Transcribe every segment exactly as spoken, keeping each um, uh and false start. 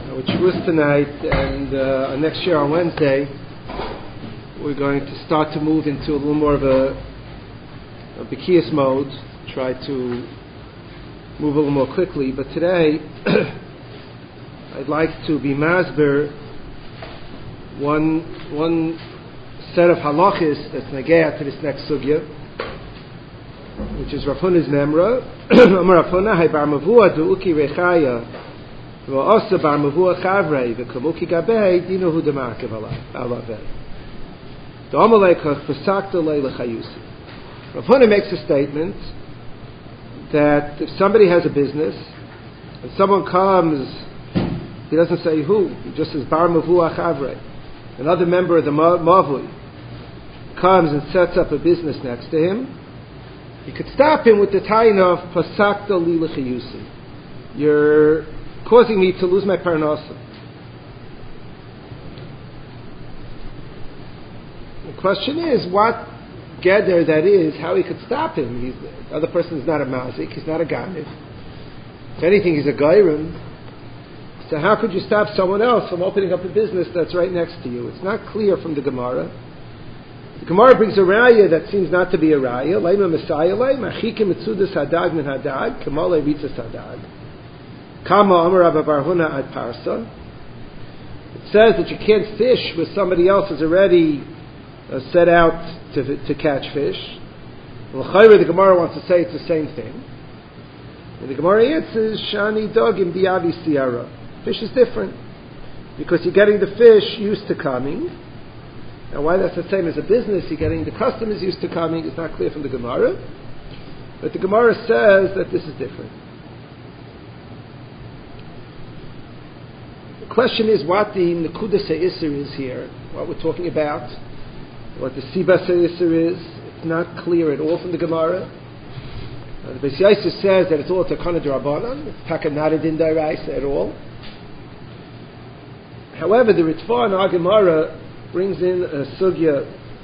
which was tonight, and uh, next year on Wednesday, we're going to start to move into a little more of a, a Bikiyas mode, try to move a little more quickly. But today, I'd like to be masber one one set of halachis that's negea to this next sugya, which is Rav Huna's memra. Amar Rav Huna, hay bar mavua du'uki rechaya v'osa bar mavua chavrei v'kamuki gabei dinuhu demarkev alavei da'amalekach v'sakta le'lechayusi. Rav Huna makes a statement that if somebody has a business and someone comes, he doesn't say who, he just says bar mavua chavrei. Another member of the mavui comes and sets up a business next to him. You could stop him with the taina of pasakta li l'chiyusi. You're causing me to lose my parnasa. The question is, what geder that is, how he could stop him. He's, the other person is not a mazik, he's not a ganiv. If anything, he's a gairim. So how could you stop someone else from opening up a business that's right next to you? It's not clear from the Gemara. The Gemara brings a raya that seems not to be a raya. Leima Messiah le machikim mitzudas hadag min hadag kamale ritzas hadag kama amar Rabba bar Huna ad parsa. It says that you can't fish where somebody else has already uh, set out to to catch fish. Well, chayre, the Gemara wants to say it's the same thing. And the Gemara answers shani dogim biavi siara. Fish is different because you're getting the fish used to coming. Now, why that's the same as a business, you're getting the customers used to coming, it's not clear from the Gemara. But the Gemara says that this is different. The question is what the Nekuda Se'isr is here, what we're talking about, what the Siba Se'isr is. It's not clear at all from the Gemara. Uh, the Beis Yosef says that it's all Takana D'Rabbanan, it's taka not a din d'oraisa at all. However, the Ritva in our Gemara brings in a sugya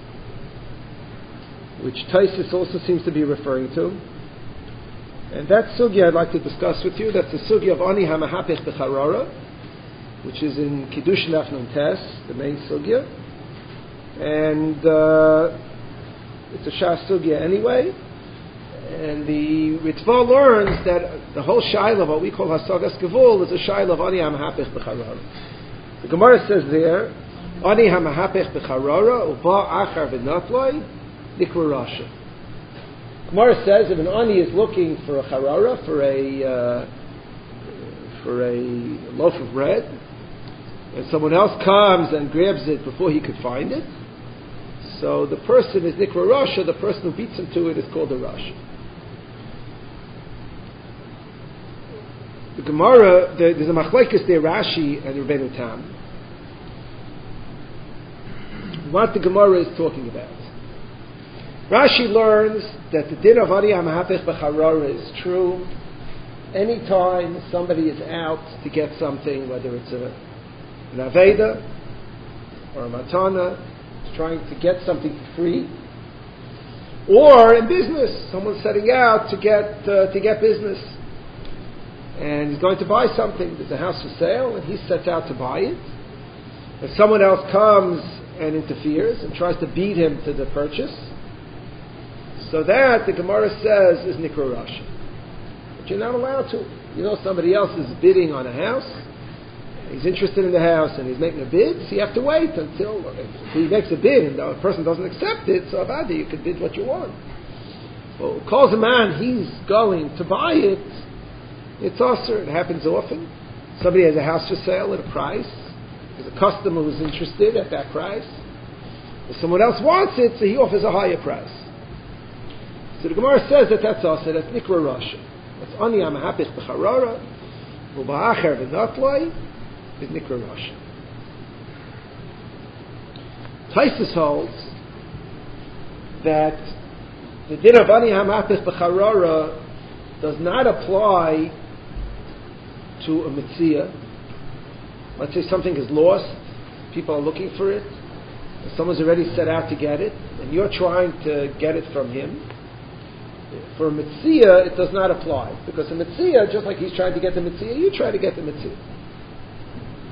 which Taisus also seems to be referring to, and that sugya I'd like to discuss with you. That's the sugya of Ani HaMahapech B'Charara, which is in Kiddush Daf Nun Tes, the main sugya, and uh, it's a Shas sugya anyway. And the Ritva learns that the whole shayla, what we call Hasagas Gevul, is a shayla of Ani HaMahapech B'Charara. The Gemara says there, Ani hamahapech b'charara uba achar v'natloi nikra rasha. Gemara says if an ani is looking for a charara, for a uh, for a loaf of bread, and someone else comes and grabs it before he could find it, so the person is nikra rasha. The person who beats him to it is called a rasha. The Gemara, the, there's a machlekes there, Rashi and Rabbeinu Tam. What the Gemara is talking about. Rashi learns that the din of Ani HaMahapech B'Charara is true anytime somebody is out to get something, whether it's a, an Aveda or a Matana, trying to get something for free, or in business, someone's setting out to get uh, to get business. And he's going to buy something. There's a house for sale, and he sets out to buy it. If someone else comes and interferes and tries to beat him to the purchase, so that the Gemara says is Nikra Rasha. But you're not allowed to. You know, somebody else is bidding on a house. He's interested in the house and he's making a bid. So you have to wait until if he makes a bid and the person doesn't accept it. So Avadi, you can bid what you want. Well, calls a man, he's going to buy it. It's usher. It happens often. Somebody has a house for sale at a price. There's a customer who's interested at that price. If someone else wants it, so he offers a higher price. So the Gemara says that that's usher. That's Nikra Rasha. That's Ani HaMahapech B'Charara U'Ba'achar V'Natloi is Nikra Rasha. Taisus holds that the din of Ani HaMahapech B'Charara does not apply to a mitzvah. Let's say something is lost, people are looking for it, and someone's already set out to get it, and you're trying to get it from him. For a mitzvah, it does not apply, because a mitzvah, just like he's trying to get the mitzvah, you try to get the mitzvah.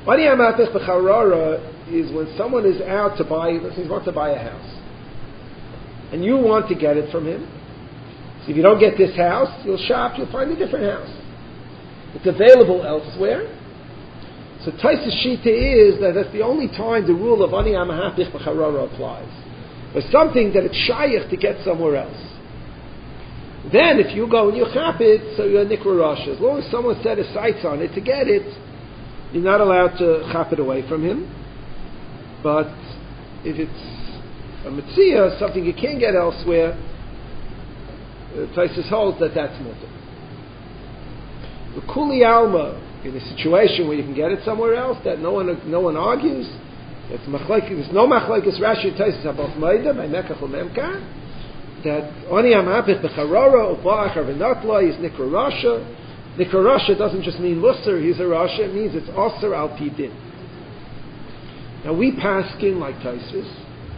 Ani Amapich B'Charara is when someone is out to buy, let's say he wants to buy a house, and you want to get it from him. So if you don't get this house, you'll shop, you'll find a different house. It's available elsewhere. So Taisus Shita is that that's the only time the rule of Ani Amapich B'Charara applies. But something that it's shayach to get somewhere else. Then if you go and you chap it, so you're a Nikra Rosh. As long as someone set his sights on it to get it, you're not allowed to chap it away from him. But if it's a Metzia, something you can't get elsewhere, Taisus holds that that's mutter. The Kuli Alma, in a situation where you can get it somewhere else, that no one no one argues, it's there's no machlokes Rashi Taisus are both Maida by Mekach Memka, that Oni Amapich B'Charara or Ba'achar V'Natla is Nikra Rasha. Nikra Rasha doesn't just mean Musar, he's a Rasha, it means it's Osir Al Pi Din. Now we paskin like Taisus,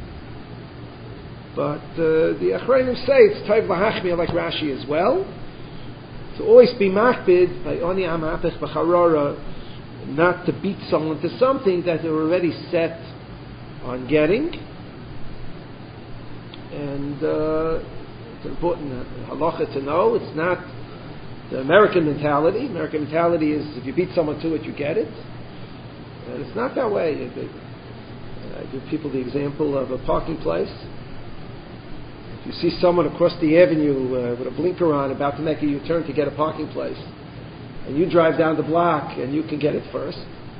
but uh, the Achrayim say it's Taiv Lahachmir like Rashi as well. To always be makbid by Oni Amapich B'Charara, not to beat someone to something that they're already set on getting. And uh, it's important halacha to know it's not the American mentality. American mentality is if you beat someone to it, you get it. And it's not that way. I give people the example of a parking place. If you see someone across the avenue uh, with a blinker on about to make a U-turn to get a parking place, and you drive down the block and you can get it first,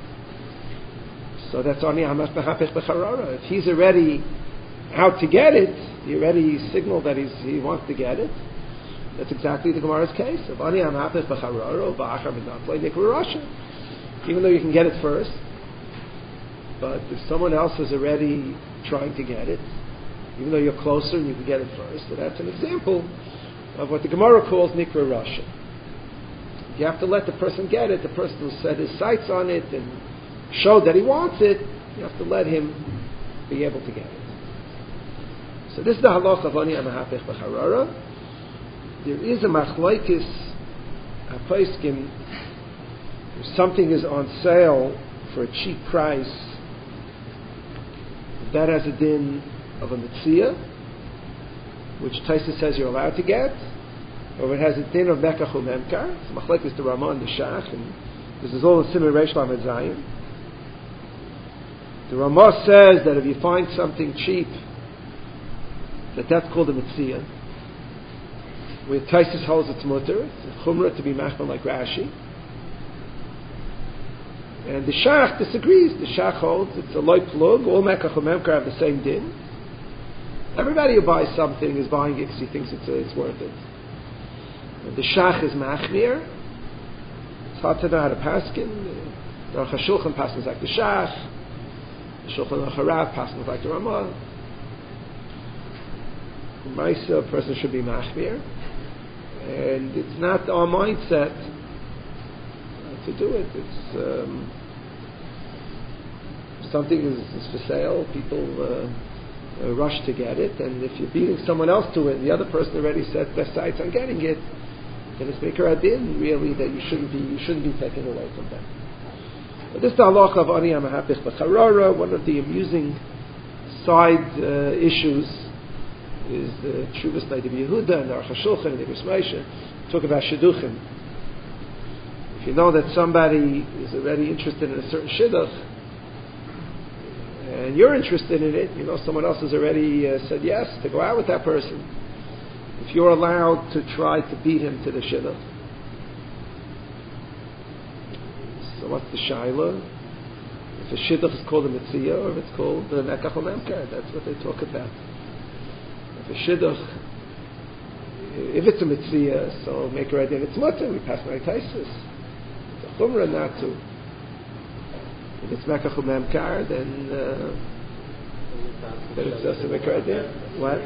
so that's Ani Amapich B'Charara. If he's already out to get it, he already signaled that he's, he wants to get it. That's exactly the Gemara's case of Ani Amapich B'Charara or Ba'achar V'Natla Nikra Rasha. Even though you can get it first, but if someone else is already trying to get it, even though you're closer and you can get it first, so that's an example of what the Gemara calls Nikra Rasha. You have to let the person get it. The person will set his sights on it and show that he wants it. You have to let him be able to get it. So this is the halacha of Ani Amapich B'Charara. There is a machlokes haposkim. If something is on sale for a cheap price, that has a din of a mitzia, which Taisus says you're allowed to get, or it has a din of Mekach Memkar. It's machlokes the Ramah and the Shach, and this is all in Siman Reish Lamed Zayin. The Ramah says that if you find something cheap, that that's called a mitzia. Where Taisus holds it's mutter, it's a chumrah to be machmir like Rashi. And the Shach disagrees. The Shach holds it's a loy plug. All Mekach Memkar have the same din. Everybody who buys something is buying it because he thinks it's, uh, it's worth it. And the Shach is machmir. It's hard to know how to paskin. The Aruch HaShulchan paskins like the Shach. The Shulchan Harav paskins like the Ramah. Maisa, a person should be machmir. And it's not our mindset to do it. It's um, something is, is for sale. People uh, uh, rush to get it, and if you're beating someone else to it, and the other person already set their sights on getting it, then it's maker adin really that you shouldn't be you shouldn't be taking away from them. But this is the halacha of Ani Amapich B'Charara. One of the amusing side uh, issues is the Tshuvas by the Yehuda and the Aruch HaShulchan and the Bris Moshe talk about shidduchim. If you know that somebody is already interested in a certain shidduch, and you're interested in it, you know someone else has already uh, said yes to go out with that person. If you're allowed to try to beat him to the shidduch, so what's the shaila? If a shidduch is called a mitzia or if it's called the mekach memkar, that's what they talk about. If a shidduch, if it's a mitzia, so make a idea it's mutter, we pass my taisus. It's a chumrah not to. If it's mekach memkar, then uh, then it's just a make a idea. What?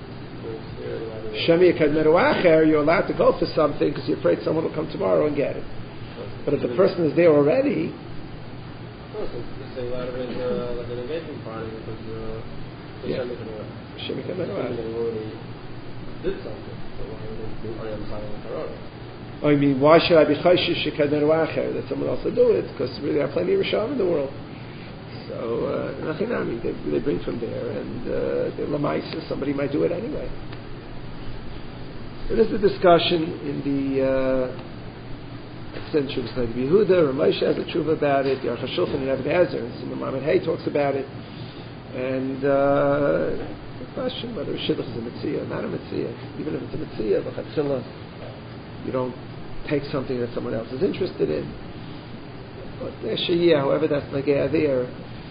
Shemi Kadmeru Acher, you're allowed to go for something because you're afraid someone will come tomorrow and get it. But if the person is there already, say a lot of it uh, like an engagement party because uh, yeah. Shemi Kadmeru Acher already did something. So why would they do Ari Amapich B'Charara? I mean, why should I be chayshish shekadenu acher that someone else will do it? Because really there are plenty of Risham in the world. So, uh, nothing, I mean, they, they bring from there, and uh, the Lamaisa, somebody might do it anyway. There is a discussion in the Extended Shuvas Nadi Yehuda, Ramosha has a tshuva about it, the Aruch HaShulchan and Even Ezer, and Simon Mamet Hay talks about it, and uh, the question whether a shidduch is a mitzvah or not a mitzvah. Even if it's a mitzvah, the chatzila, you don't take something that someone else is interested in. But yeah, however that's nagea there.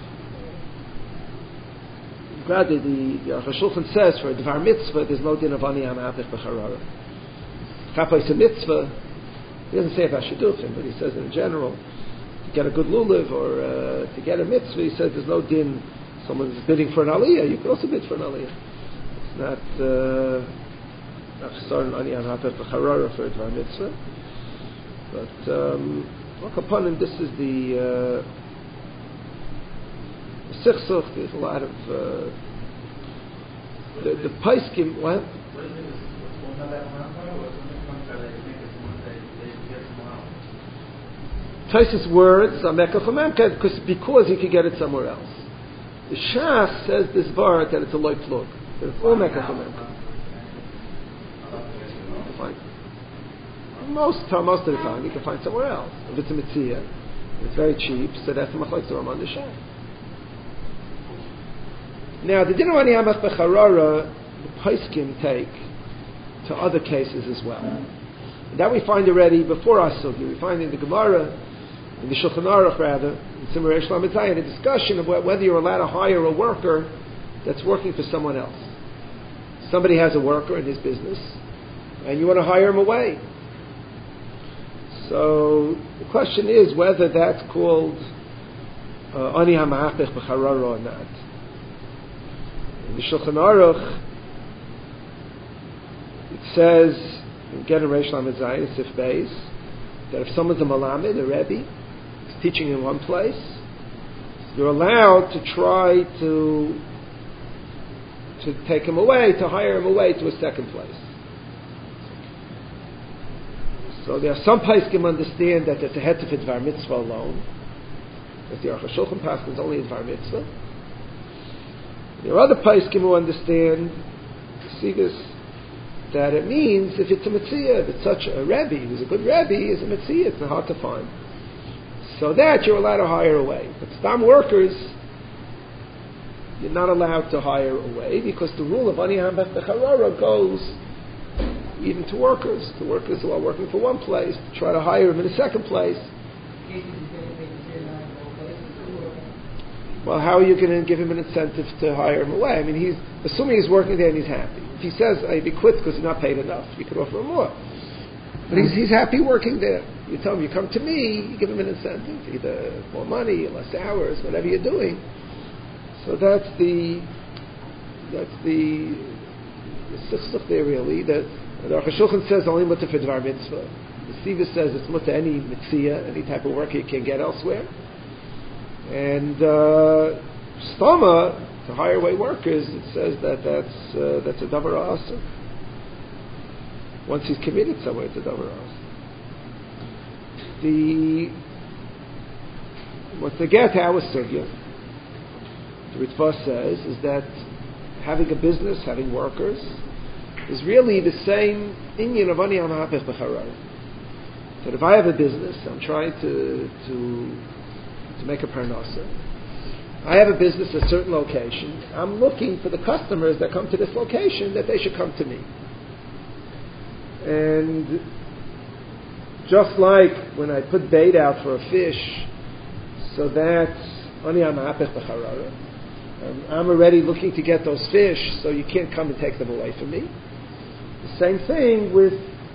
Rather, the Aruch HaShulchan says for a dvar mitzvah, there's no din of ani hamahapich b'charara. Chapos a mitzvah, he doesn't say about shidduchim, but he says in general, to get a good lulav or uh, to get a mitzvah, he says there's no din. Someone's bidding for an aliyah, you can also bid for an aliyah. It's not uh, not starting ani hamahapich b'charara for a dvar mitzvah. But um, upon him, this is the. Uh, Sichsuch, there's a lot of uh, the the Paiskim. What? Taisus words because because he could get it somewhere else. The Shas says this bar that it's a loy plug. That it's all mekach Fine. Most most of the time you can find somewhere else. If it's a mitzvah, it's very cheap, so that's the machlokes the Ramban the Shas. Now, the din of ani hamach b'charara, the Paiskim take to other cases as well. And that we find already before our sugi. We find in the Gemara, in the Shulchan Aruch rather, in Simon Reish Lamed Zayin, a discussion of whether you're allowed to hire a worker that's working for someone else. Somebody has a worker in his business, and you want to hire him away. So the question is whether that's called ani hamach b'charara or not. In the Shulchan Aruch, it says, again in Reish Lamed Zayin, it's Sif Beis, that if someone's a Malamed, a Rebbe, is teaching in one place, you're allowed to try to to take him away, to hire him away to a second place. So there are some Paiskim understand that it's a heter for Dvar Mitzvah alone, that the Aruch HaShulchan Pasuk is only a Dvar Mitzvah. There are other Paiskim who understand, you see this, that it means if it's a mitzvah, if it's such a Rebbe, who's a good Rebbe, is a mitzvah, it's not hard to find. So that you're allowed to hire away. But stam workers, you're not allowed to hire away because the rule of ani hamach b'charara goes even to workers. The workers who are working for one place, try to hire them in a second place. Well, how are you going to give him an incentive to hire him away? I mean, he's assuming he's working there and he's happy. If he says, I'd be quit because he's not paid enough, you could offer him more. But he's, he's happy working there. You tell him, you come to me, you give him an incentive, either more money, less hours, whatever you're doing. So that's the, that's the, the sichsuch there really, that the Aruch HaShulchan says only mutter for dvar mitzvah. The Siva says it's mutter any mitzvah, any type of work you can get elsewhere. And uh, stama, to hire away workers, it says that that's uh, that's a davar asur. Once he's committed somewhere, it's a davar asur. The what the get our sugya, the Ritva says, is that having a business, having workers, is really the same inyan of ani hamahapich b'charara. That if I have a business, I'm trying to to to make a parnasa. I have a business at a certain location. I'm looking for the customers that come to this location that they should come to me. And just like when I put bait out for a fish, so that's ani hamahapich b'charara. I'm already looking to get those fish, so you can't come and take them away from me. The same thing with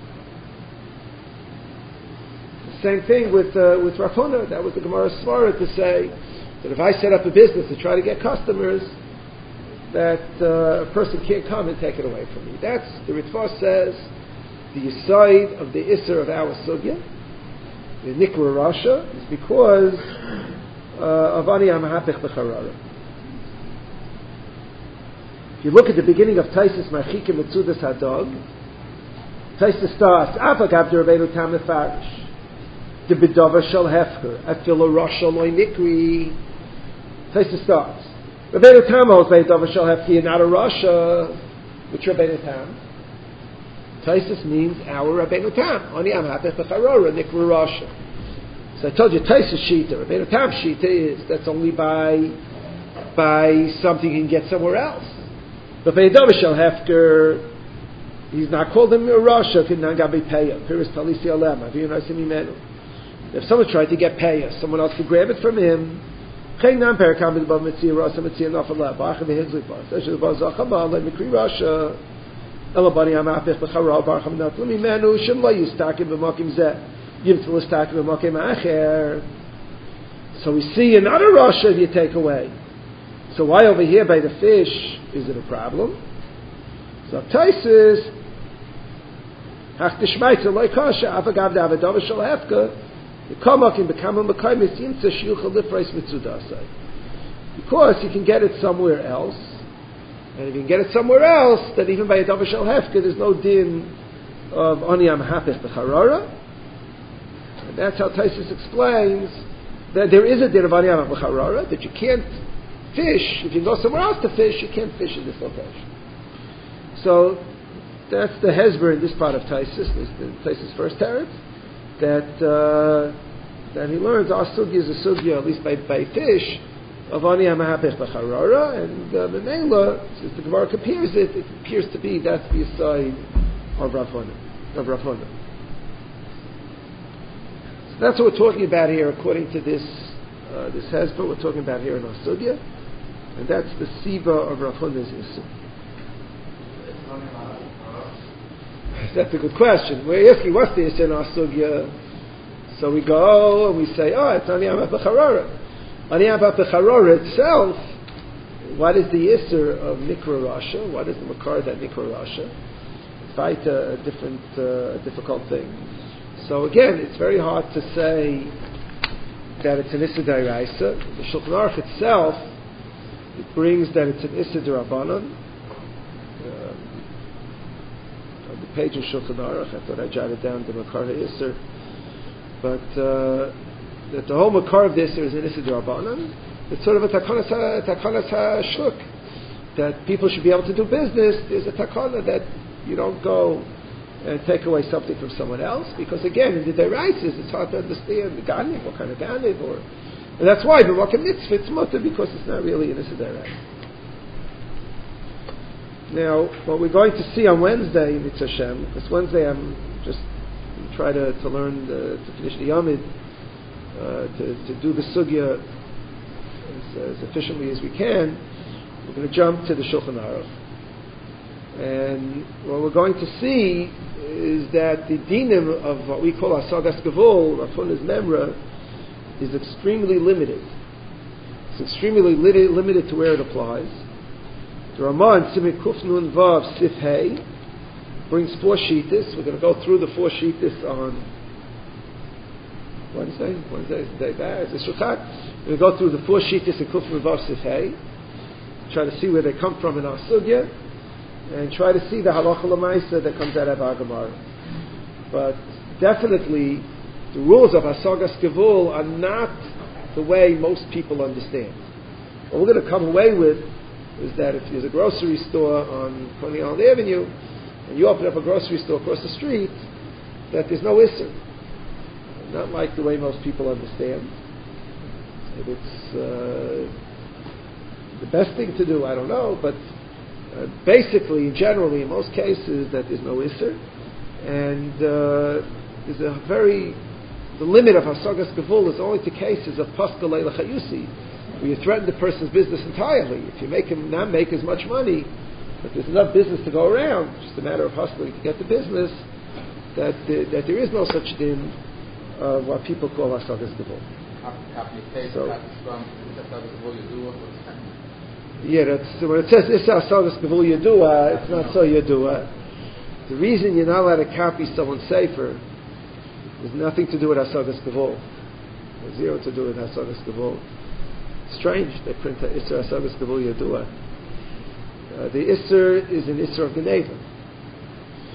Same thing with uh, with Rav Huna. That was the Gemara's svara to say that if I set up a business to try to get customers, that uh, a person can't come and take it away from me. That's the Ritva says the yisaid of the Isser of our sugya, the Nikra Rasha, is because uh, of ani hamahapich b'charara. If you look at the beginning of Taisus Marchikim Metzudas Hadog, Taisa starts, Afagav de Rabbeinu Tam Mefarish. The Bidova Shal Hefker, Afilo Rosh Loy Nikri. Taisa starts. Rabbeinu Tam holds Bidova Shal Hefker, you're not a Rasha. Which Rabbeinu Tam? Taisus means our Rabbeinu Tam. Oni Am Hapech B'Charora, Nikri Rasha. So I told you, Taisus Shita, Rabbeinu Tam Shita is, that's only by, by something you can get somewhere else. But Bidova Shal Hefker, he's not called him a Rasha, Kinangabi Peya, Piris Talisi Alem, Avinu Nasim Imenu. If someone tried to get Peya, someone else could grab it from him. Cheinam Perakam B'Bav Mitzia Rasa Mitzia Nafaleh, Ba'achim Behizlik Bar. Seshes Bar Zachama, Let Mikri Rasha, Elabani Amapich B'Chara, Baracham Naflim Imenu, Shem Lo Yistakim B'Makim Zeh, Yim Tzil Yistakim B'Makim Acher. So we see another Rasha you take away. So why over here by the fish is it a problem? So Taisus, Hach Tishmaitza Loi Kasha, Afagav Davidova Shal Hefka, because you can get it somewhere else, and if you can get it somewhere else, then even by a Dava Shal Hefka, there's no din of Ani Am Hapech B'Charora, and that's how Taisus explains that there is a din of Ani Am B'Charora, that you can't fish, if you go somewhere else to fish, you can't fish in this location. So that's the Hezber in this part of Taisus, this is Taisus' first teretz. That uh, that he learns our sugya is a sugya, at least by, by fish, of Ani Amahapech B'Charora, and uh, Memela, since the Gemara compares it, it appears to be that's the aside of Rav Huna. Of Rav Huna. So that's what we're talking about here, according to this uh, this Hezbollah, we're talking about here in our sugya, and that's the Siva of Rav Huna's Issur. That's a good question. We're asking what's the Issur in our sugya. So we go and we say, oh, it's Ani Am B'Charora. Ani Am B'Charora itself, what is the Issur of Nikra Rasha? What is the Makar of that Nikra Rasha? It's quite a, a different, uh, a difficult thing. So again, it's very hard to say that it's an Issur D'Oraisa. The Shulchan Aruch itself, it brings that it's an Issur D'Rabbanan. The page of Shulchan Aruch, I thought I jotted down the Makar HaIssur, but uh, that the whole Makar of this is an Issur D'Rabbanan. It's sort of a Takanas HaShuk, that people should be able to do business. There's a Takana that you don't go and take away something from someone else, because again, in the D'Oraises, it's hard to understand the Ganiv, what kind of Ganiv, or, and that's why the Makar Mitzvah, it's Mutter, because it's not really an Issur D'Oraisa. Now, what we're going to see on Wednesday, Mitzvah Hashem, this Wednesday I'm just try to, to learn, the, to finish the Yamid, uh, to, to do the Sugya as, as efficiently as we can. We're going to jump to the Shulchan Aruch. And what we're going to see is that the dinim of what we call Asagas Gevul, Rav Huna's Memra, is extremely limited. It's extremely li- limited to where it applies. The Ramah in Simei Kuf Nun Vav Sif Hey brings four shittas. We're going to go through the four shittas on Wednesday. Wednesday is the day back. It's a Shulchan. We're going to go through the four shittas in Kuf Nun Vav Sif Hey. Try to see where they come from in our sugya, and try to see the halacha l'maisa that comes out of our Gemara. But definitely, the rules of Hasagas Gevul are not the way most people understand. What we're going to come away with is that if there's a grocery store on Coney Island Avenue, and you open up a grocery store across the street, that there's no issur. Not like the way most people understand. It's uh, the best thing to do, I don't know, but uh, basically, generally, in most cases, that there's no issur. And uh, there's a very, the limit of Hasagas Gevul is only to cases of Paschal Leila Chayusi, where you threaten the person's business entirely. If you make him not make as much money, but there's enough business to go around, it's just a matter of hustling to get the business, that uh, that there is no such thing of what people call Hasagas Gevul. So, yeah, that's, so when it says Issa Hasagas Gevul Yadua, it's not so Yadua. The reason you're not allowed to copy someone's sefer has nothing to do with Hasagas Gevul. Has zero to do with Hasagas Gevul. Strange, they print Issa Hasagas Gevul Yadua. Uh, the Issur is an Issur of Geneva.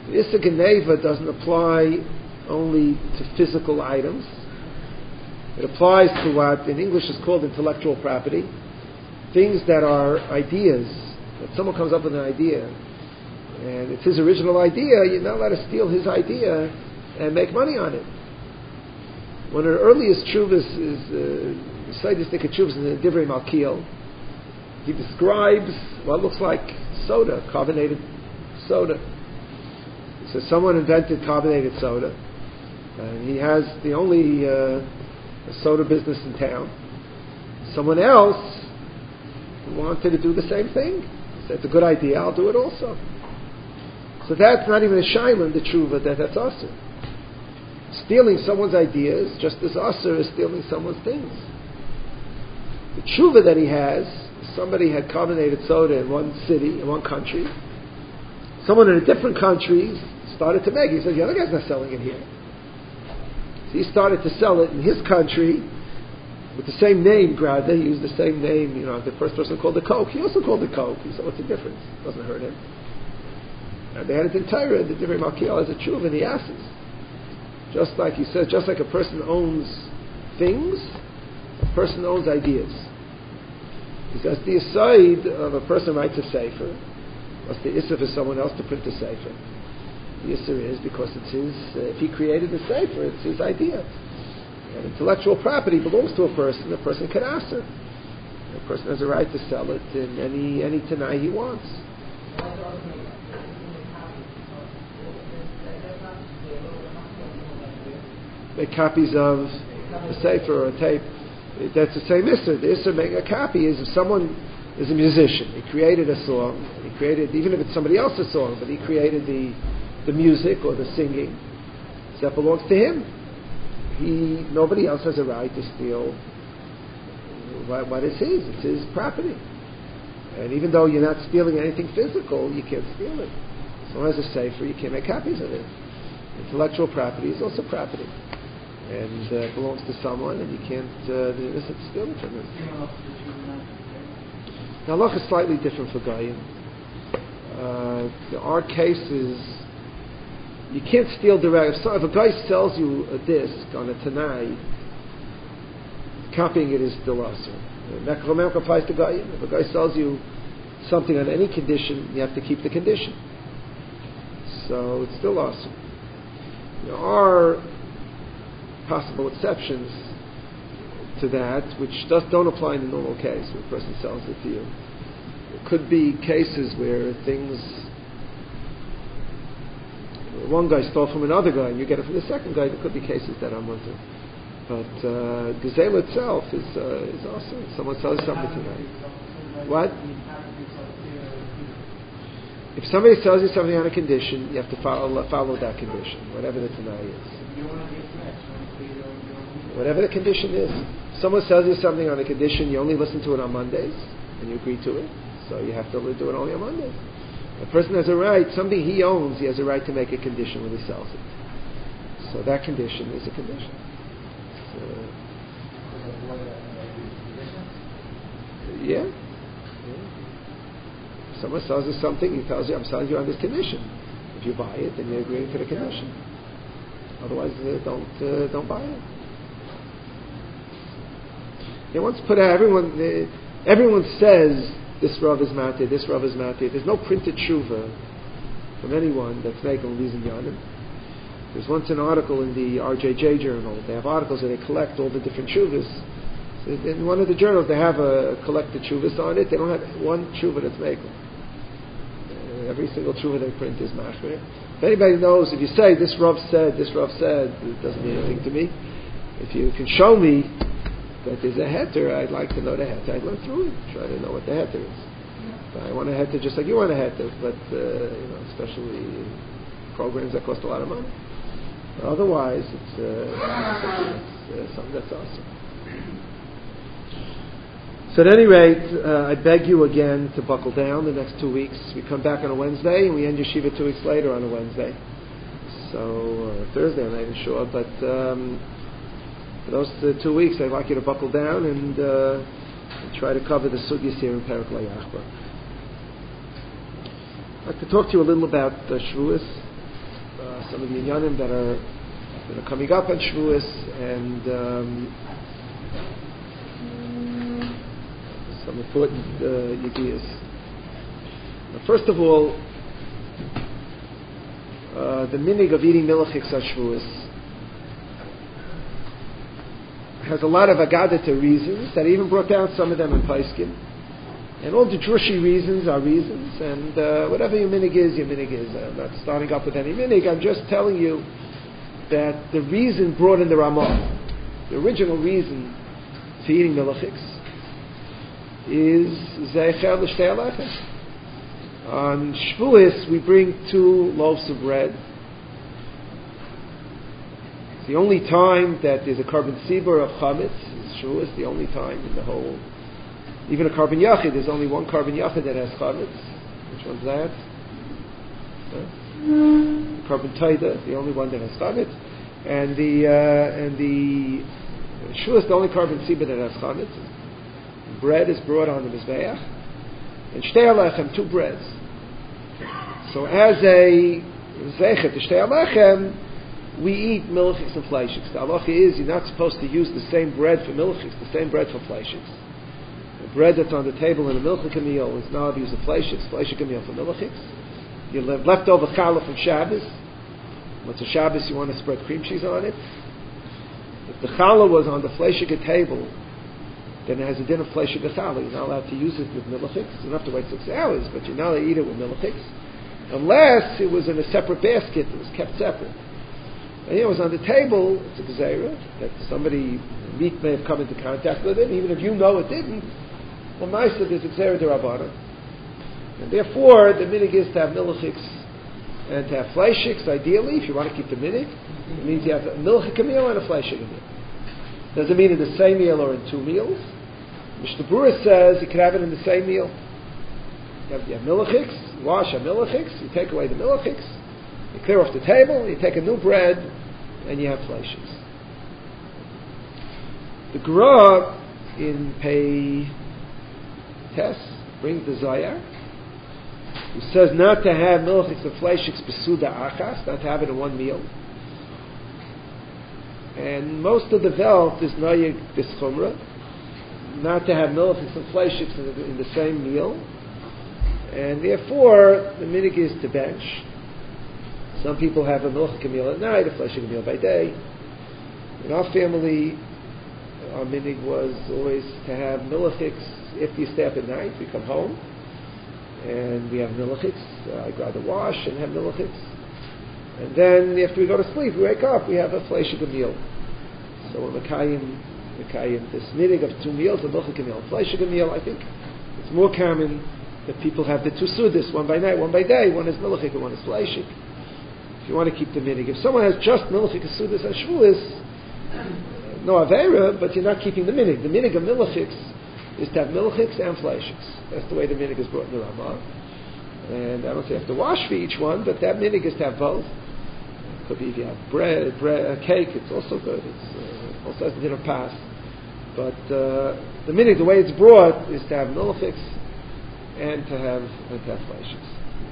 The Issa Geneva doesn't apply only to physical items. It applies to what in English is called intellectual property, things that are ideas, that someone comes up with an idea, and it's his original idea, you're not allowed to steal his idea and make money on it. One of the earliest chuvas is, uh, Sidistic chuvas in the Divrei Malkiel. He describes what looks like soda, carbonated soda. So someone invented carbonated soda, and he has the only uh, soda business in town. Someone else wanted to do the same thing. He said, it's a good idea, I'll do it also. So that's not even a shayla, the tshuva, that that's asur. Stealing someone's ideas just as asur as stealing someone's things. The tshuva that he has, somebody had carbonated soda in one city, in one country. Someone in a different country started to make it. He said, the other guy's not selling it here. So he started to sell it in his country with the same name, Grada. He used the same name, you know, the first person called it Coke. He also called it Coke. He said, what's the difference? It doesn't hurt him. And they had it in Torah, the Divrei Malkiel as a tshuva in the asses. Just like he says, just like a person owns things, a person owns ideas. He says the aside of a person writes a sefer, what's the issa for someone else to print a sefer? The issa is because it's his, uh, if he created the sefer, it's his idea. And intellectual property belongs to a person, a person can asur. A person has a right to sell it in any, any tanai he wants. Make copies of a sefer or a tape. That's the same issa. The issa making a copy is if someone is a musician, he created a song, he created, even if it's somebody else's song, but he created the the music or the singing, so that belongs to him. He, nobody else has a right to steal what, what is his. It's his property. And even though you're not stealing anything physical, you can't steal it. Someone has a sefer, you can't make copies of it. Intellectual property is also property. And uh, belongs to someone, and you can't uh, the innocent steal it from him. Now, look, is slightly different for Goyim. Uh, there are cases you can't steal direct. If, so, if a guy sells you a disc on a tanai, copying it is still asur. Mekach applies to Goyim. If a guy sells you something on any condition, you have to keep the condition. So it's still asur. There are possible exceptions to that, which just don't apply in the normal case where a person sells it to you. There could be cases where things, one guy stole from another guy and you get it from the second guy. There could be cases that I'm into. But uh, Gazela itself is uh, is awesome. Someone sells something tonight. What? If somebody sells you something on a condition, you have to follow follow that condition, whatever the tanai is. Whatever the condition is. Someone sells you something on a condition, you only listen to it on Mondays, and you agree to it, so you have to do it only on Mondays. A person has a right, something he owns, he has a right to make a condition when he sells it. So that condition is a condition. So, yeah. yeah. If someone sells you something, he tells you, I'm selling you on this condition. If you buy it, then you're agreeing to the condition. Otherwise, uh, don't uh, don't buy it. They once put out, everyone uh, everyone says this Rav is matir, this Rav is matir. There's no printed tshuva from anyone that's making reason yanim. There's once an article in the R J J journal. They have articles where they collect all the different tshuvas. So in one of the journals, they have a collected tshuvas on it. They don't have one tshuva that's making. Uh, every single tshuva they print is mashmir. If anybody knows, if you say this Rav said, this Rav said, it doesn't mean anything to me. If you can show me that there's a heter, I'd like to know the heter. I'd look through it, try to know what the heter is. But I want a heter just like you want a heter, but uh, you know, especially programs that cost a lot of money. But otherwise, it's, uh, it's uh, something that's awesome. So at any rate, uh, I beg you again to buckle down the next two weeks. We come back on a Wednesday, and we end yeshiva two weeks later on a Wednesday. So uh, Thursday, I'm not even sure, but um, for those uh, two weeks, I'd like you to buckle down and, uh, and try to cover the sugyas here in Perek Layachba. I'd like to talk to you a little about uh, Shavuos. uh, some of the inyanim that are that are coming up on Shavuos, and um, some important uh, ideas. Now, first of all, uh, the minig of eating milchiks on Shavuos has a lot of Agadata reasons that I even brought down some of them in Paiskim. And all the Drushi reasons are reasons, and uh, whatever your minig is, your minig is. I'm not starting up with any minig, I'm just telling you that the reason brought in the Ramah, the original reason for eating milchiks, is Zeicher l'shtei alechem. On Shavuos, we bring two loaves of bread. It's the only time that there's a carbon sibur of chametz. It's Shavuos, the only time in the whole. Even a carbon yachid, there's only one carbon yachid that has chametz. Which one's that? Huh? Carbon taida, the only one that has chametz. And the uh, and the Shavuos, the only carbon sibur that has chametz. Bread is brought on the mizbeach, and shtei alechem, two breads. So as a zeichet to shtei alechem, we eat milchiks and fleishiks. The halacha is you're not supposed to use the same bread for milchiks, the same bread for fleishiks. The bread that's on the table in a milchik meal is not to use a fleishiks, fleishik meal for milchiks. You have leftover challah from Shabbos. What's a Shabbos? You want to spread cream cheese on it. If the challah was on the fleishik table, then it has a din of fleishik challah. You're not allowed to use it with milchiks. You don't have to wait six hours, but you're not allowed to eat it with milchiks, unless it was in a separate basket. It was kept separate. And it was on the table. It's a gzeira that somebody meat may have come into contact with it, even if you know it didn't. Well, ma'aseh there's a gzeira d'Rabbanan, and therefore the minig is to have milchiks and to have fleishiks. Ideally, if you want to keep the minig, it means you have a milchik meal and a fleishik meal. Doesn't mean in the same meal or in two meals. Mishnah Berurah says you can have it in the same meal. You have, you have milchiks, you wash your milchiks, you take away the milchiks, you clear off the table, you take a new bread, and you have fleishiks. The Gra in Pei Tes brings the Zayar, who says not to have milchiks and fleishiks besuda achas, not to have it in one meal. And most of the Velt is Nayig this Chumrah, not to have milchiks and fleishiks in the, in the same meal. And therefore, the minig is to bench. Some people have a milchik meal at night, a fleishik meal by day. In our family, our minig was always to have milchiks. If you stay up at night, we come home, and we have milchiks. Uh, I'd rather wash and have milchiks. And then after we go to sleep, we wake up, we have a fleishik meal. So a Mekayim, Mekayim, this minig of two meals, a milchik meal, a fleishik meal, I think it's more common that people have the two sudas, one by night, one by day, one is milchik and one is fleishik. If you want to keep the minig. If someone has just milchik and sudas and Shavuos, no avera, but you're not keeping the minig. The minig of milchiks is to have milchiks and fleishiks. That's the way the minig is brought in the Ramah. And I don't say you have to wash for each one, but that minig is to have both. It could be if you have bread, bread, a cake, it's also good. It's uh, also has the dinner pass. But uh, the minig, the way it's brought, is to have milchiks and to have and to have fleishiks.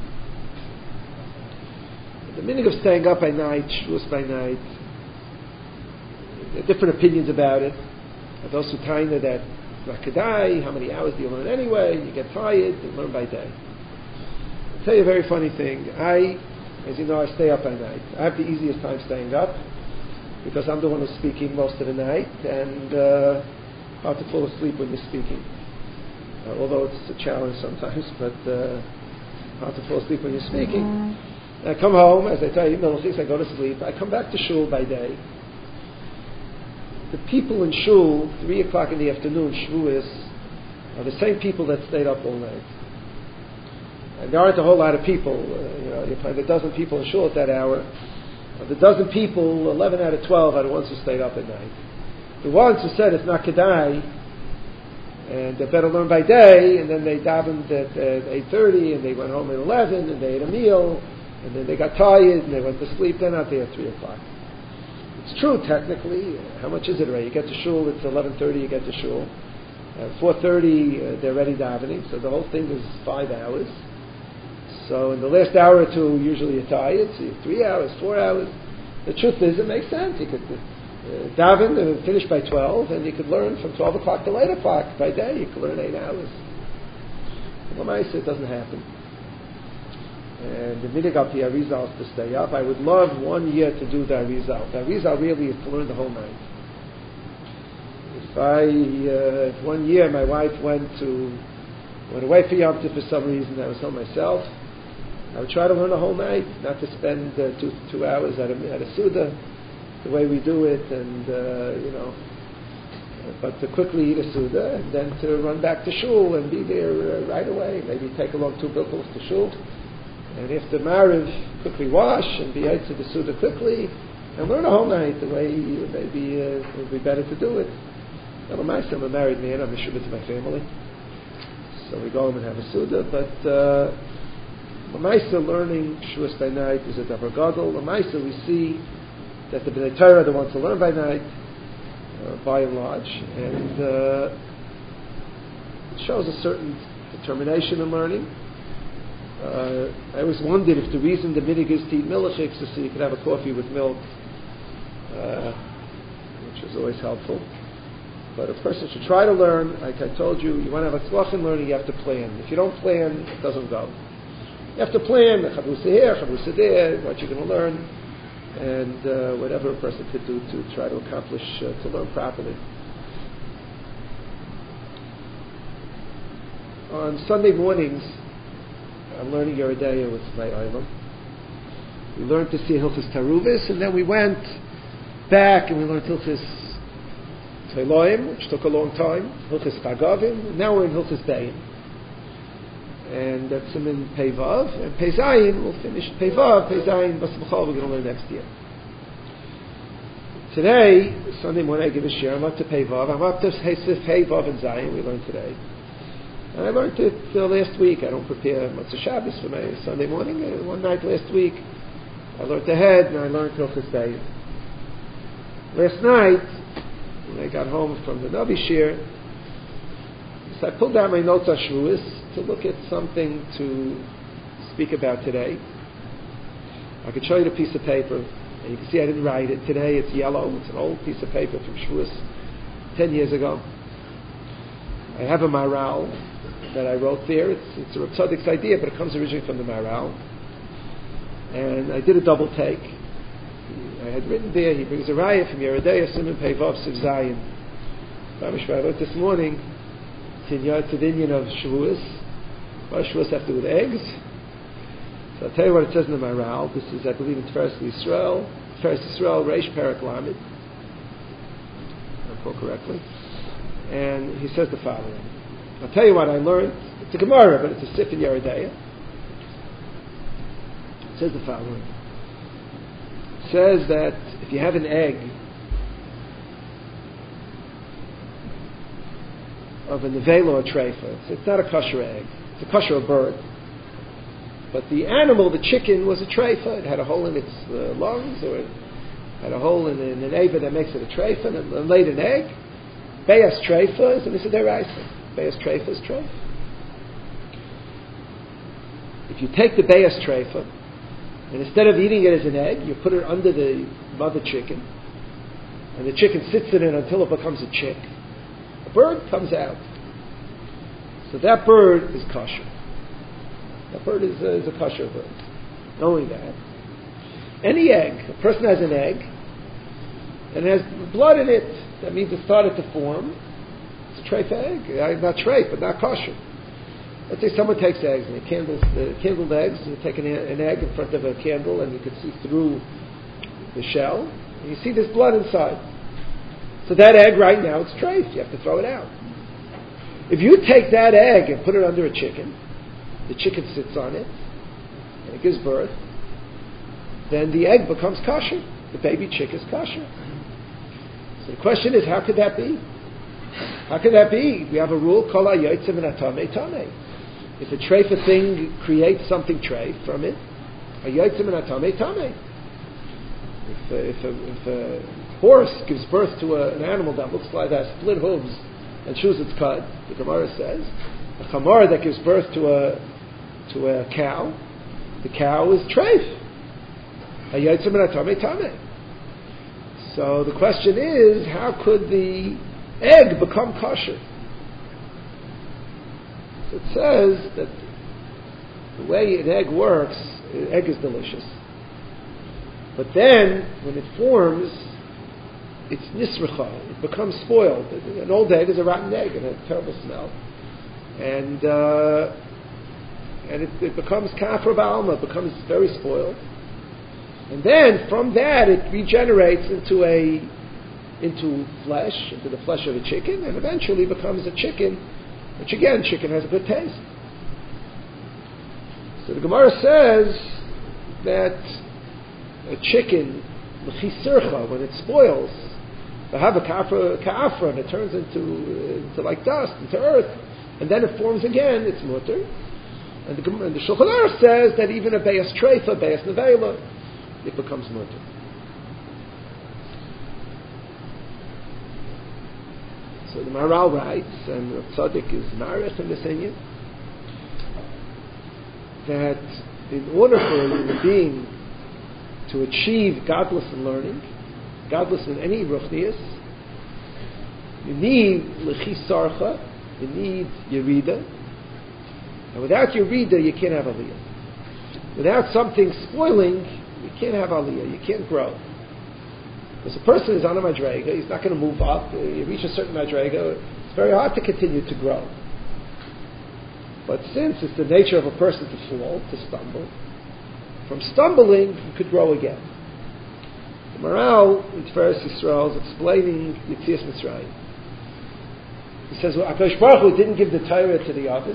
The minig of staying up by night, Shavuos by night, there are different opinions about it. There are those who tell you that not kedai, how many hours do you learn anyway? You get tired, you learn by day. I'll tell you a very funny thing. I, as you know, I stay up by night. I have the easiest time staying up because I'm the one who's speaking most of the night, and uh, hard to fall asleep when you're speaking. Uh, although it's a challenge sometimes, but uh, hard to fall asleep when you're speaking. Mm-hmm. I come home, as I tell you, milchiks, I go to sleep. I come back to shul by day. The people in shul, three o'clock in the afternoon, Shavuos, are the same people that stayed up all night. And there aren't a whole lot of people. Uh, you know, you find a dozen people in shul at that hour. Of the dozen people, eleven out of twelve are the ones who stayed up at night. The ones who said it's not kedai, and they better learn by day, and then they davened at, at eight thirty, and they went home at eleven, and they ate a meal, and then they got tired, and they went to sleep. They're not there at three o'clock. It's true, technically. How much is it already? You get to shul, it's eleven thirty, you get to shul. Uh, four thirty, uh, they're ready davening, so the whole thing is five hours. So in the last hour or two, usually you're tired, so you have three hours, four hours. The truth is, it makes sense. You could uh, daven and finish by twelve, and you could learn from twelve o'clock to eight o'clock by day. You could learn eight hours. Lamaisa, it doesn't happen. And the minig of the Arizal is to stay up. I would love one year to do the Arizal. The Arizal really is to learn the whole night. If I, uh, if one year my wife went to, went away for Yom Tov for some reason, I was home myself, I would try to learn the whole night, not to spend uh, two, two hours at a, at a Suda, the way we do it, and, uh, you know, but to quickly eat a Suda, and then to run back to Shul and be there uh, right away, maybe take along two bilkels to Shul, and if the Mariv, quickly wash and be out to the Suda quickly, and learn the whole night the way maybe uh, it would be better to do it. I'm a married man, I'm a shubba to my family, so we go home and have a Suda, but uh, Lamaisa learning Shavuos by night is a davar gadol. Lamaisa we see that the Bnei Torah are the ones to learn by night, uh, by and large, and uh, it shows a certain determination in learning. Uh, I always wondered if the reason the minig is to eat milchiks is so you could have a coffee with milk, uh, which is always helpful. But a person should try to learn. Like I told you, you want to have a tzlach in learning, you have to plan. If you don't plan, it doesn't go. You have to plan, the chavrusa here, chavrusa there, what you're going to learn, and uh, whatever a person could do to try to accomplish, uh, to learn properly. On Sunday mornings, I'm learning Yeridea with my Olam. We learned to see Hilchos Taruvis, and then we went back and we learned Hilchos Teiloim, which took a long time, Hilchos Chagavim, and now we're in Hilchos Bein. And that's in Pei Vav, and Pei Zayin, we'll finish Pei Vav, Pei Zayin, Bas B'chol, we're going to learn next year. Today, Sunday morning, I give a share, I'm up to Pei Vav, I'm up to Pei Vav and Zayin, we learned today. And I learned it uh, last week. I don't prepare Motzei Shabbos for my Sunday morning. Uh, one night last week, I learned ahead, and I learned Hilchos Bein. Last night, when I got home from the Navi Shir, so I pulled out my notes on Shavuos to look at something to speak about today. I could show you the piece of paper, and you can see I didn't write it. Today it's yellow. It's an old piece of paper from Shavuos ten years ago. I have a Maral that I wrote there. It's, it's a Rav Tzadik's idea, but it comes originally from the Maral. And I did a double take. I had written there, he brings a raya from Yeridea, Simon Pei Vav Siv Zayin. I wrote this morning, Tinyat Tidinyan of Shavuos. What does Shavuos have to do with eggs? So I'll tell you what it says in the Maral. This is, I believe, in Tiferes Yisrael. Tiferes Yisrael, Reish Perek Lamed. If I recall correctly. And he says the following. I'll tell you what I learned. It's a Gemara, but it's a Sif in Yeridea. It says the following. It says that if you have an egg of a nevela or treifa, it's, it's not a kosher egg. It's a kosher bird. But the animal, the chicken, was a treifa. It had a hole in its uh, lungs, or it had a hole in, in an ava that makes it a treifa, and it laid an egg. Beyas treifa is a misaderaisa. Beyas treifa is treifa. If you take the beyas treifa, and instead of eating it as an egg, you put it under the mother chicken, and the chicken sits in it until it becomes a chick, a bird comes out. So that bird is kosher. That bird is a, is a kosher bird. Not only that, any egg, a person has an egg, and it has blood in it, that means it started to form. It's a treif egg. Not treif, but not kosher. Let's say someone takes eggs, and they candles, the kindled eggs, and you take an, an egg in front of a candle, and you can see through the shell, and you see there's blood inside. So that egg right now, it's treif. You have to throw it out. If you take that egg and put it under a chicken, the chicken sits on it, and it gives birth, then the egg becomes kosher. The baby chick is kosher. So the question is, how could that be? How could that be? We have a rule, kol hayotzeh min hatamei tamei. If a treifa thing creates something treif from it, hayotzeh min hatamei tamei. If, uh, if, a, if a horse gives birth to a, an animal that looks like that, split hooves, and chews its cud, the Gemara says, a chamar that gives birth to a to a cow, the cow is treif. So the question is, how could the egg become kosher? So it says that the way an egg works, an egg is delicious. But then, when it forms, it's nisracha, it becomes spoiled. An old egg is a rotten egg, and it has a terrible smell. And uh, and it, it becomes kafra ba'alma, it becomes very spoiled. And then, from that, it regenerates into a into flesh, into the flesh of a chicken, and eventually becomes a chicken, which again, chicken has a good taste. So the Gemara says that a chicken, l'chisircha, when it spoils, they have a kafra, kafra, and it turns into, into like dust, into earth, and then it forms again, it's mutter. And the, and the Shulchan Aruch says that even a beis treifa, beis nevela, it becomes mutter. So the Maharal writes, and Rav Tzadok is marich in this inyan, that in order for a human being to achieve godless in learning, godless in any ruchnius, you need lechisarcha, you need yerida, and without yerida you can't have aliyah. Without something spoiling, you can't have aliyah, you can't grow. Because a person is on a madrega, he's not going to move up. You reach a certain madrega, it's very hard to continue to grow. But since it's the nature of a person to fall, to stumble, from stumbling, you could grow again. The Maharal in Tiferes Yisrael is explaining Yetzias Mitzrayim. He says, well, HaKadosh Baruch Hu didn't give the Torah to the others.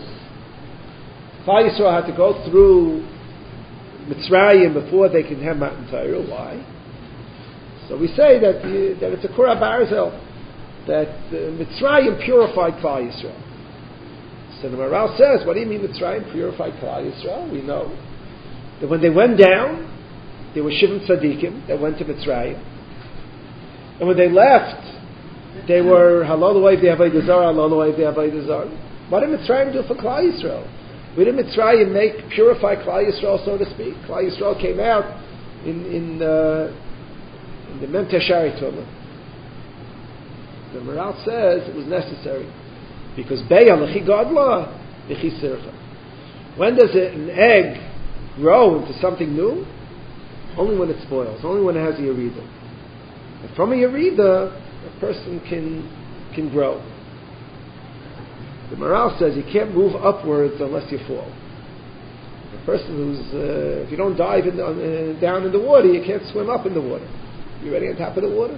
Klal Yisrael had to go through Mitzrayim before they can have Matan Torah. Why? So we say that the, that it's a Korah Barzel, that uh, Mitzrayim purified Klal Yisrael. So the Maharal says, what do you mean Mitzrayim purified Klal Yisrael? We know that when they went down, there were Shivim Tzadikim that went to Mitzrayim. And when they left, they were Halal Oiv Avodah Zarah, Halal Oiv Avodah Zarah. What did Mitzrayim do for Klal Yisrael? We did Mitzrayim make, purify Klal Yisrael, so to speak. Klal Yisrael came out in, in, uh, in the Mem Teshari Tumah. The Maharal says it was necessary. Because Be'ah L'chi Gadla, L'chi Sircha. When does it, an egg grow into something new? Only when it spoils, only when it has a yerida. And from a yerida, a person can can grow. The Maharal says you can't move upwards unless you fall. A person who's, uh, if you don't dive in the, uh, down in the water, you can't swim up in the water. You ready on top of the water?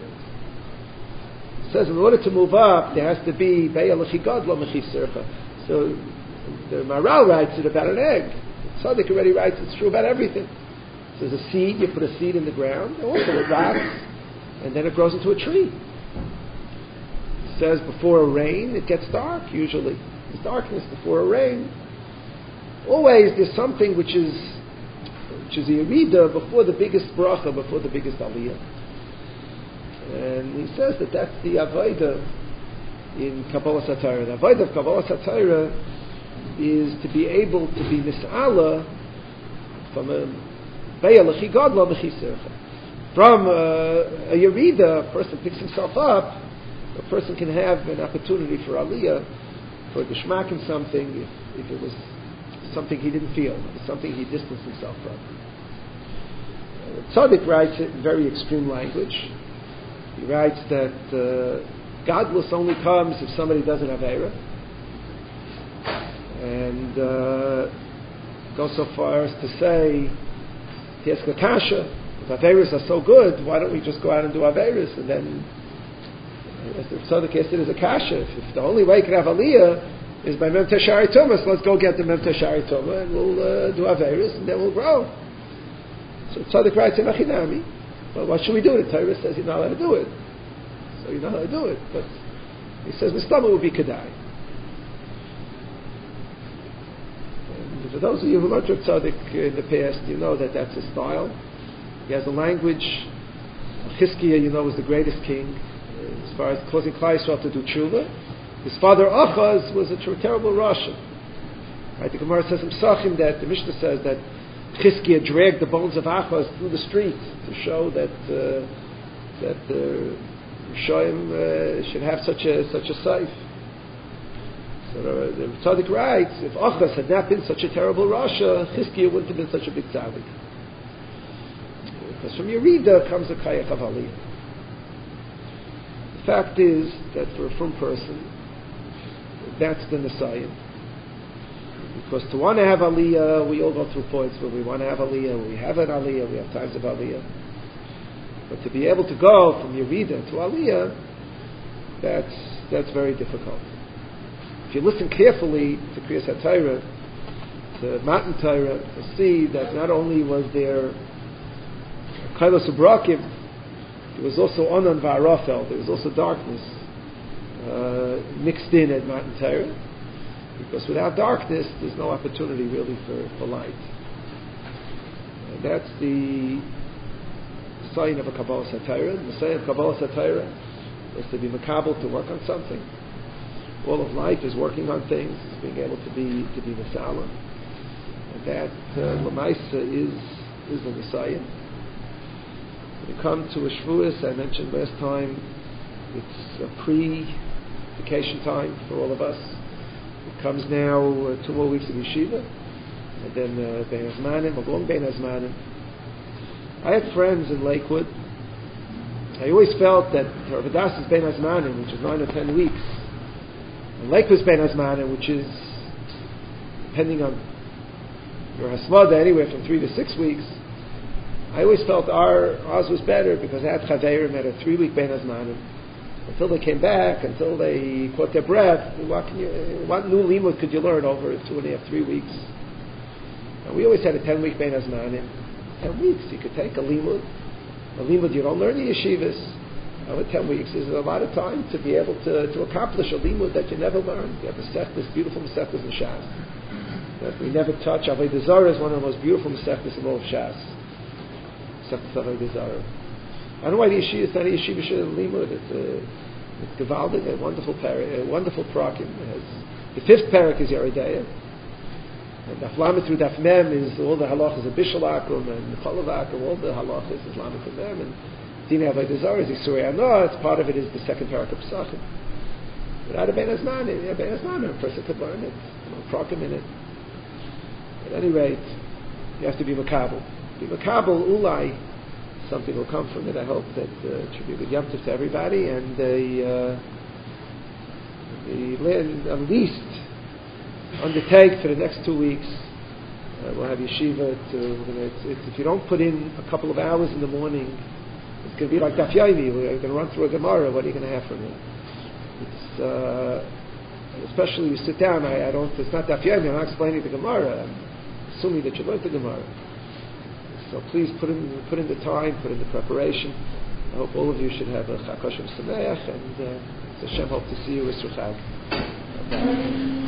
It says in order to move up, there has to be Be'ah L'chi Gadla M'chi Sircha. So the Maharal writes it about an egg. Tzaddik already writes it's true about everything. So there's a seed, you put a seed in the ground, and also it rots, and then it grows into a tree. It says before a rain, it gets dark usually. There's darkness before a rain. Always there's something which is which is a yerida before the biggest bracha, before the biggest aliyah. And he says that that's the avodah in Kabbalah Satira. The avodah of Kabbalah Satira is to be able to be mis'ala from a Be'ah L'chi Gadla M'chi Sircha. From a, a yerida, a person picks himself up, a person can have an opportunity for aliyah, for geshmak in something, if, if it was something he didn't feel, something he distanced himself from. Uh, Tzaddik writes it in very extreme language. He writes that uh, godless only comes if somebody doesn't have Eira. And uh, goes so far as to say, Ties Kakasha, if Averis are so good, why don't we just go out and do Averis? And then, as the Tzaddik said, is a Kasha. If, if the only way you can have Aliyah is by Mem Teshari Tumah, so let's go get the Mem Teshari Tumah and we'll uh, do Averis and then we'll grow. So Tzaddik writes in Achinami. Well, what should we do? The Torah says you're not allowed to do it. So you're not allowed to do it. But he says Mistama would be Kedai. And for those of you who learned Rav Tzaddik in the past, you know that that's his style. He has a language. Chizkiah, you know, was the greatest king as far as causing Klal Yisrael to do tshuva. His father Achaz was a ter- terrible Russian. Right? The Gemara says in Psachim that the Mishnah says that Chizkiah dragged the bones of Achaz through the streets to show that uh, that the Rishonim uh, should have such a such a saif. So uh, the Tzaddik writes, if Achaz had not been such a terrible Rasha, Chizkiah wouldn't have been such a big tzaddik. Because from Yerida comes a Kayach of Aliyah. The fact is that for a frum person, that's the Nisayan. Because to want to have Aliyah, we all go through points where we want to have Aliyah, we have an Aliyah, we have times of Aliyah. But to be able to go from Yerida to Aliyah, that's that's very difficult. If you listen carefully to Kriyas HaTorah, to Matan Torah, you'll see that not only was there Kailos Ubrakim, there was also Onan Va'arafel, there was also darkness uh, mixed in at Matan Torah, because without darkness there's no opportunity really for, for light. And that's the sign of a Kabbalah Satira. The sign of Kabbalah Satira is to be makabel, to work on something. All of life is working on things, is being able to be to be Masala. And that uh, Lamaisa is is the Messiah. When you come to a Shavuos, I mentioned last time, it's a pre-vacation time for all of us. It comes now uh, two more weeks of Yeshiva, and then uh, Bein Hazmanim, a long Bein Hazmanim. I had friends in Lakewood. I always felt that Rav Hadassah's Bein Hazmanim, which is nine or ten weeks, and Lakewood's Bein Hazmanim, which is, depending on your Hasmada, anywhere from three to six weeks, I always felt our ours was better because I had Chaveirim at a three-week Bein Hazmanim. Until they came back, until they caught their breath, what, can you, what new limud could you learn over two and a half, three weeks? And we always had a ten-week Bein Hazmanim. Ten weeks, you could take a limud. A limud you don't learn in yeshivas. Uh, with ten weeks is a lot of time to be able to, to accomplish a limud that you never learned. You have Masechtas, beautiful Masechtas in Shas that we never touch. Avodah Zarah is one of the most beautiful Masechtas of all of Shas. Masechtas Avodah Zarah. I don't know why the yeshiva is not a yeshiva shel limud. It's a it's Gevaldik, a wonderful parak, a wonderful prakim. It has, the fifth parak is Yeridea. And Daf Lamed through Daf Mem is all the halachas of Bishul Akum and Cholav Akum, all the halachas is Lamed through Mem, and Dina Avodah Zarah is Yisurei Anah. It's part of it is the second parak of Pesachim. Without a Bein Hazmanim, yeah, Bein Hazmanim, a person could learn it, no prakim in it. At any rate, you have to be makabel. Be makabel ulai. Something will come from it. I hope that uh, it should be a good Yom Tov to everybody, and they, uh, they at least undertake for the next two weeks. Uh, we'll have yeshiva. To, it's, it's, if you don't put in a couple of hours in the morning, it's going to be like Daf Yomi. We're going to run through a Gemara. What are you going to have from it? It's uh, especially you sit down. I, I don't. It's not Daf Yomi. I'm not explaining the Gemara. I'm assuming that you learned the Gemara. So please put in put in the time, put in the preparation. I hope all of you should have a Chag Kosher Sameach, and uh, Hashem hope to see you with Chag.